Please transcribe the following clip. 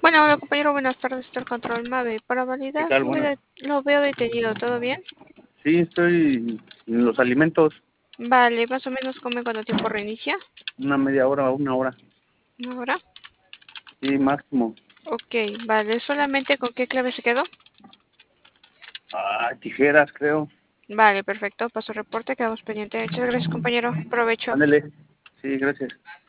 Bueno, hola compañero, buenas tardes, está el control MAVE. Para ¿Qué validar, tal? Buenas. lo veo detenido, ¿todo bien? Sí, estoy en los alimentos, Vale, más o menos come cuánto tiempo reinicia. una media hora o una hora. ¿Una hora? Sí, máximo. Ok, vale, solamente con qué clave se quedó. Tijeras, creo. Vale, perfecto, paso reporte, quedamos pendientes. Muchas gracias compañero, provecho. Ándele. Sí, gracias.